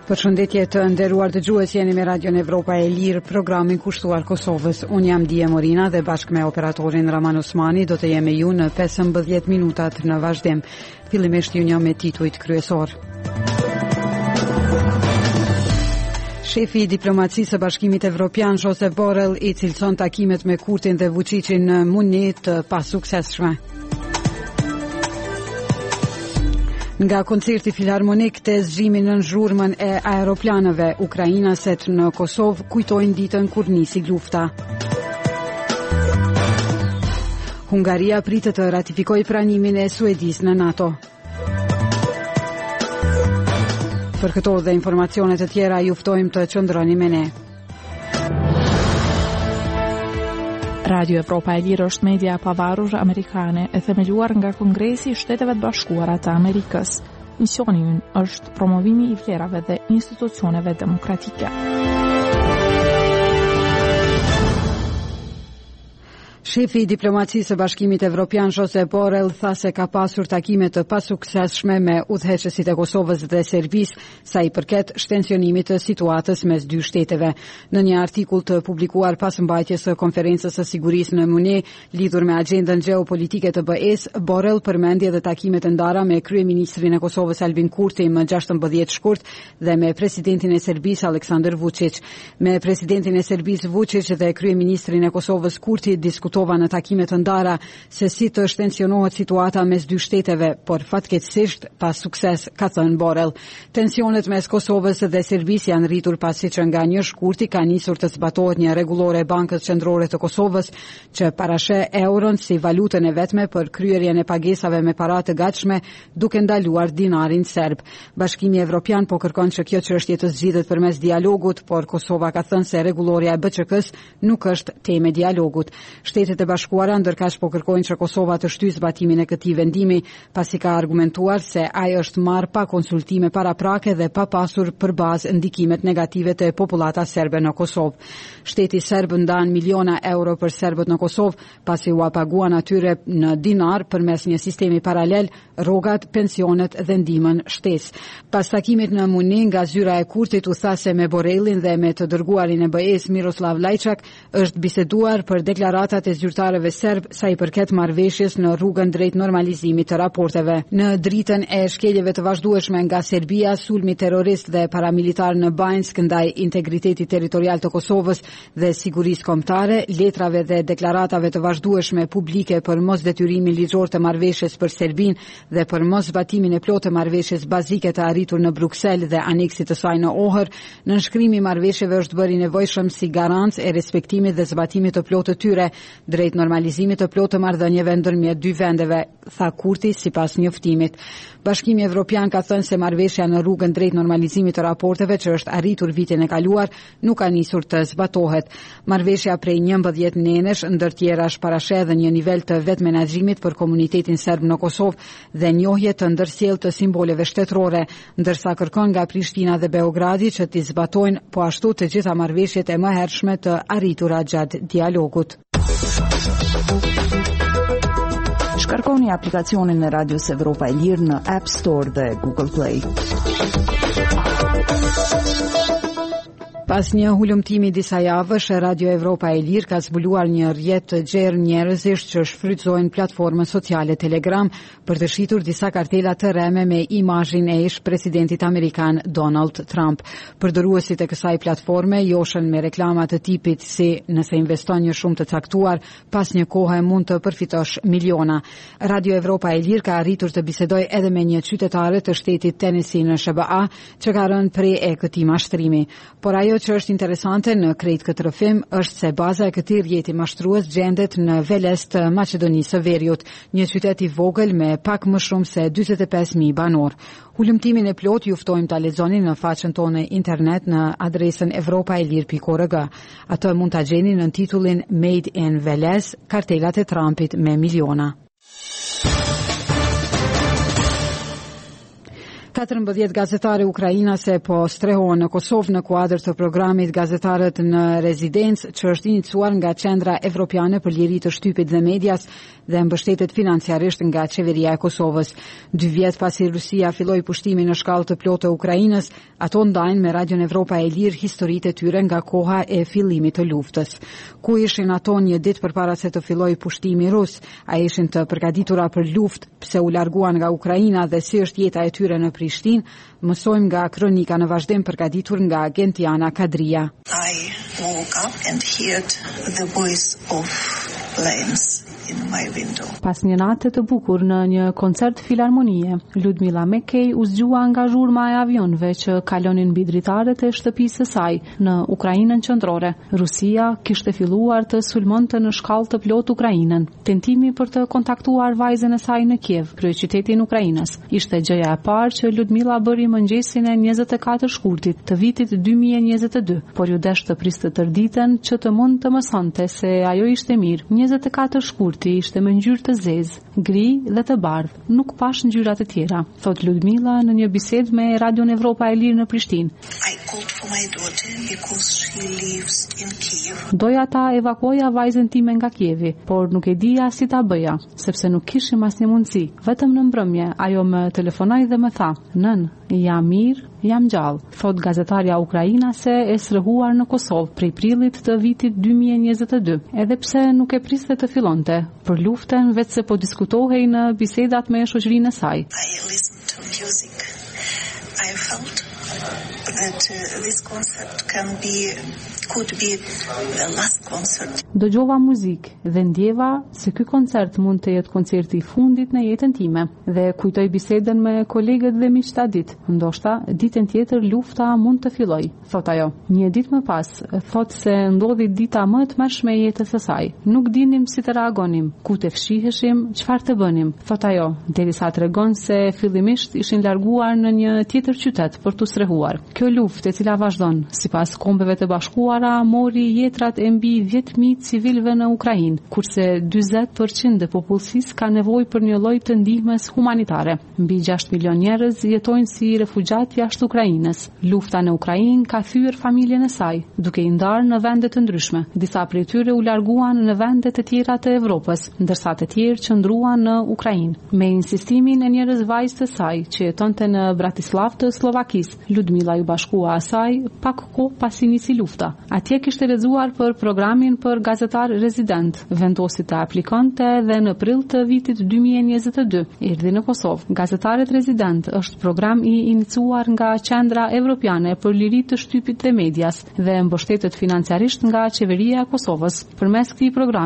Përshëndetje të nderuar dëgjues, jeni me Radion Evropa e Lirë, programin kushtuar Kosovës. Unë jam Dije Morina dhe bashkë me operatorin Raman Osmani do të jemi ju në 15 minutat në vazhdim. Fillimisht ju një me titujt kryesor. Shefi i diplomacisë së Bashkimit Evropian Josep Borrell i cilëson takimet me Kurtin dhe Vučićin në Muni të pasuksesshme. Nga koncerti filharmonik të zgjimi në zhurmën e aeroplanëve, ukrainaset në Kosovë kujtojnë ditën kur nisi lufta. Hungaria pritet të ratifikojë pranimin e Suedisë në NATO. Për këto dhe informacione të tjera ju ftojmë të qëndroni me ne. Radio Evropa e Lirë është media e pavarur amerikane e themeluar nga Kongresi i Shteteve të Bashkuara të Amerikës. Misioni i ynë është promovimi i vlerave dhe institucioneve demokratike. Shefi i diplomacisë së Bashkimit Evropian Josep Borrell tha se ka pasur takime të pasuksesshme me udhëheqësit e Kosovës dhe Serbisë sa i përket shtensionimit të situatës mes dy shteteve. Në një artikull të publikuar pas mbajtjes së konferencës së sigurisë në Muni lidhur me agjendën gjeopolitike të BE-s, Borrell përmendi edhe takimet e ndara me kryeministrin e Kosovës Albin Kurti më 16 shkurt dhe me presidentin e Serbisë Aleksandar Vučić. Me presidentin e Serbisë Vučić dhe kryeministrin e Kosovës Kurti diskutova në takimet të ndara se si të shtensionohet situata mes dy shteteve, por fatkeqësisht pas sukses, ka thënë Borrell. Tensionet mes Kosovës dhe Serbisë janë rritur pasi që nga një shkurti ka nisur të zbatohet një rregullore e Bankës Qendrore të Kosovës që parasheh euron si valutën e vetme për kryerjen e pagesave me para të gatshme, duke ndaluar dinarin serb. Bashkimi Evropian po kërkon që kjo çështje të zgjidhet përmes dialogut, por Kosova ka thënë se rregulloria e BÇK-s nuk është temë e dialogut. Shtetet e Bashkuara ndërkaq po kërkojnë që Kosova të shtyjë zbatimin e këtij vendimi, pasi ka argumentuar se ai është marrë pa konsultime paraprake dhe pa pasur përbazë ndikimet negative të popullata serbe në Kosovë. Shteti serb ndan miliona euro për serbët në Kosovë, pasi u paguan atyre në dinar përmes një sistemi paralel rrogat, pensionet dhe ndihmën shtesë. Pas takimit në Muni, nga zyra e Kurtit u tha se me Borrellin dhe me të dërguarin e BE-s Miroslav Lajčak është biseduar për deklaratat e zyrtarëve serb sa i përket marrëveshjes në rrugën drejt normalizimit të raporteve. Në dritën e shkeljeve të vazhdueshme nga Serbia, sulmi terrorist dhe paramilitar në Banjsk ndaj integritetit territorial të Kosovës dhe sigurisë kombëtare, letrave dhe deklaratave të vazhdueshme publike për mosdetyrimin ligjor të marrëveshjes për Serbinë dhe për mosbatimin e plotë të marrëveshjes bazike të arritur në Bruksel dhe aneksit të saj në Ohër, nënshkrimi i marrëveshjeve është bërë i nevojshëm si garancë e respektimit dhe zbatimit të plotë të tyre drejt normalizimit të plotë të marrëdhënieve ndërmjet dy vendeve, tha Kurti sipas njoftimit. Bashkimi Evropian ka thënë se marrëveshja në rrugën drejt normalizimit të raporteve që është arritur vitin e kaluar nuk ka nisur të zbatohet. Marrëveshja prej 11 nenesh ndër tjera është parasheh edhe një nivel të vetë menaxhimit për komunitetin serb në Kosovë dhe njohje të ndërsjellë të simboleve shtetërore, ndërsa kërkon nga Prishtina dhe Beogradi që t'i zbatojnë po ashtu të gjitha marrëveshjet e mëhershme të arritura gjatë dialogut. Shkarkoni aplikacionin e Radios Evropa e Lirë në App Store dhe Google Play. Pas një hulumtimi disa javësh, Radio Evropa e Lirë ka zbuluar një rrjet të gjerë njerëzish që shfrytëzojnë platformën sociale Telegram për të shitur disa kartela të rreme me imazhin e ish presidentit amerikan Donald Trump. Përdorësit e kësaj platforme joshën me reklama të tipit si nëse investon një shumë të caktuar, pas një kohe mund të përfitosh miliona. Radio Evropa e Lirë ka arritur të bisedojë edhe me një qytetare të shtetit Tennessee në SBA që ka rënë prej e këtij mashtrimi. Por ajo që është interesante në krejt këtë rrëfim është se baza e këtij rrjeti mashtrues gjendet në Veles të Maqedonisë së Veriut, një qytet i vogël me pak më shumë se 45.000 banor. Hulumtimin e plot ju ftojmë ta lexoni në faqen tonë internet në adresën europaelir.org. Atë mund ta gjeni në titullin Made in Veles, kartelat e Trumpit me miliona. 14 gazetare ukrainase po strehohen në Kosovë në kuadër të programit Gazetarët në Rezidencë, që është iniciuar nga Qendra Evropiane për Liri të Shtypit dhe Medias dhe mbështetet financiarisht nga Qeveria e Kosovës. 2 vjet pasi Rusia filloi pushtimin në shkallë të plotë të Ukrainës, ato ndajnë me Radion Evropa e Lirë historitë e tyre nga koha e fillimit të luftës. Ku ishin ato një ditë përpara se të fillojë pushtimi rus? A ishin të përgatitura për luftë? Pse u larguan nga Ukraina dhe si është jeta e tyre në Prishtinë? Mësojmë nga kronika në vazhdim përgatitur nga Gentiana Kadria. I woke up and heard the voice of planes in my window. Pas një nate të bukur në një koncert filharmonie, Ludmila Mekej u zgjua nga zhurma e avionëve që kalonin mbi dritaret e shtëpisë së saj në Ukrainën qendrore. Rusia kishte filluar të sulmonte në shkallë të plotë Ukrainën. Tentimi për të kontaktuar vajzën e saj në Kiev, kryeqytetin e Ukrainës, ishte gjëja e parë që Ludmila bëri mëngjesin e 24 shkurtit të vitit 2022, por ju desh të priste tërditën që të mund të mësonte se ajo ishte mirë. 24 shkurti ishte me ngjyrë të zezë, gri dhe të bardhë, nuk pash ngjyra të tjera, thot Ludmila në një bisedë me Radion Evropa e Lirë në Prishtinë. I called for my daughter because she lives in Kiev. Doja ta evakuoja vajzën time nga Kievi, por nuk e dija si ta bëja, sepse nuk kishim asnjë mundësi. Vetëm në mbrëmje ajo më telefonoi dhe më tha: "Nën, jam mirë, jam gjallë", thot gazetarja ukrainase e srëhuar në Kosovë prej prillit të vitit 2022, edhe pse nuk e priste të fillonte për luftën, vetë se po diskutohej në bisedat me shoqërinë e saj. I listened to music. I felt that this concert could be the last concert. Dëgjova muzikë dhe ndjeva se ky koncert mund të jetë koncerti i fundit në jetën time dhe kujtoj bisedën me kolegët dhe miqtë atë ditë. Ndoshta ditën tjetër lufta mund të fillojë, thot ajo. Një ditë më pas, thot se ndodhi dita më e tmerrshme e jetës së saj. Nuk dinim si të reagonim, ku të fshiheshim, çfarë të bënim, thot ajo, derisa tregon se fillimisht ishin larguar në një tjetër qytet për tu strehuar. Kjo luftë, e cila vazhdon, sipas Kombeve të Bashkuara, mori jetrat e mbi 10.000 civilëve në Ukrainë, kurse 40% e popullsisë ka nevojë për një lloj të ndihmës humanitare. Mbi 6 milion njerëz jetojnë si refugjat jashtë Ukrainës. Lufta në Ukrainë ka thyer familjen e saj, duke i ndarë në vende të ndryshme. Disa prej tyre u larguan në vende të tjera të Evropës, ndërsa të tjerë qëndruan në Ukrainë. Me insistimin e njërës vajzë të saj, që jetonte në Bratislav të Slovakisë, Ludmila ju bashkua asaj pak kohë pasi nisi lufta. Atje kishte lexuar për programin për gazetar rezident, vendosi të aplikonte dhe në prill të vitit 2022 erdhi në Kosovë. Gazetarët rezident është program i iniciuar nga Qendra Evropiane për Liri të Shtypit dhe Medias dhe mbështetet financiarisht nga Qeveria e Kosovës. Përmes këtij programi